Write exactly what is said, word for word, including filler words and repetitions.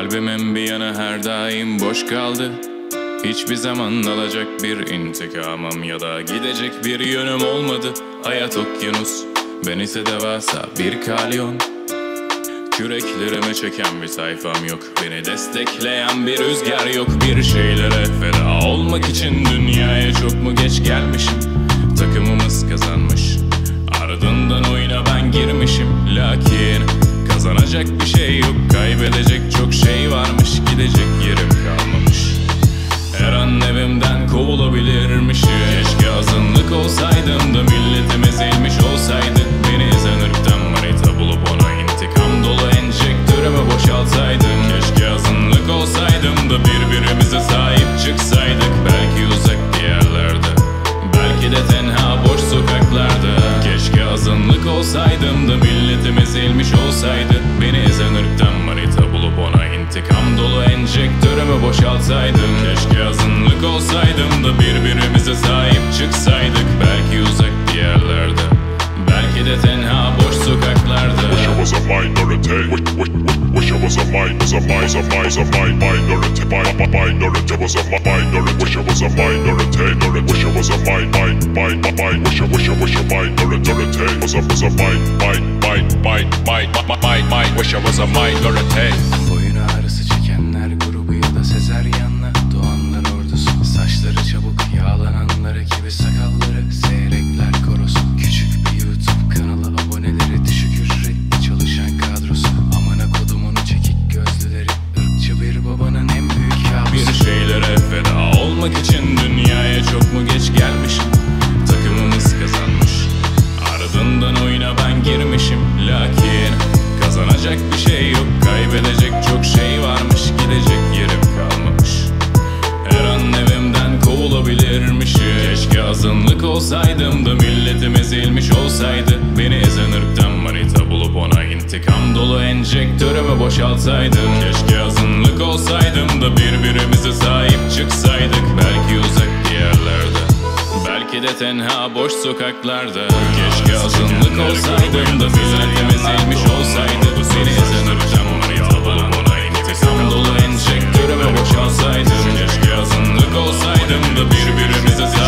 Kalbimin bir yanı her daim boş kaldı. Hiçbir zaman alacak bir intikamım ya da gidecek bir yönüm olmadı. Hayat okyanus, ben ise devasa bir kalyon. Küreklerime çeken bir sayfam yok, beni destekleyen bir rüzgar yok. Bir şeylere feda olmak için dünyaya çok mu geç gelmişim? Takımımız kazanmış, ardından oyuna ben girmişim. Lakin kazanacak bir şey yok, kaybedecek çok şey varmış. Gidecek yerim kalmamış, her an evimden kovulabilirmişim. Keşke azınlık olsaydım da milletim ezilmiş olsaydı. Beni ezen ırktan manita bulup ona intikam dolu enjektörümü boşaltsaydım. Keşke azınlık olsaydım da birbirimize sahip çıksaydık. Belki uzak diyarlarda, belki de tenha boş sokaklarda. Keşke azınlık olsaydım da milletim ezilmiş olsaydı. Beni ezen ırktan manita bulup ona intikam dolu enjektörümü boşaltsaydım. Keşke azınlık olsaydım da birbirimize sahip çıksaydık. Belki uzak diyarlarda, belki de tenha boş sokaklarda. Wish I was a minority. Wish, wish, wish, wish I was a mind, was a mind, a mind, a mind, minority. Mi- minority was a mi- minority. Wish I was a minority. Wish I was a mind, mind, mind, mind. Wish I, wish I, wish I minority. Was a, was a mind, mind, mind, mind, mind, mind, mind. Wish I was a minority. Boyun ağrısı çekenler grubu ya da sezeryanla doğanlar ordusu. Saçları çabuk yağlananlar gibi sakalları seyrekler korosu. Küçük bir YouTube kanalı, aboneleri düşük ücretli çalışan kadrosu. Amına kodumun çekik gözlüleri, ırkçı bir babanın en büyük kabusu. Bir şeylere feda olmak için dünyaya çok mu geç gelmişim? Takımımız kazanmış, ardından oyuna ben girmişim. Lakin kazanacak bir şey yok, kaybedecek çok şey varmış. Gidecek yerim kalmamış, her an evimden kovulabilirmişim. Keşke azınlık olsaydım da milletim ezilmiş olsaydı. Beni ezen ırktan manita bulup ona intikam dolu enjektörümü boşaltsaydım. Keşke azınlık olsaydım da birbirimize sahip çıksaydık. Belki uzak diyarlarda, belki de tenha boş sokaklarda. Keşke azınlık olsaydım da milletim ezilmiş olsaydı. Beni ezen ırktan manita bulup ona intikam dolu enjektörümü boşaltsaydım. Keşke azınlık olsaydım da birbirimize sahip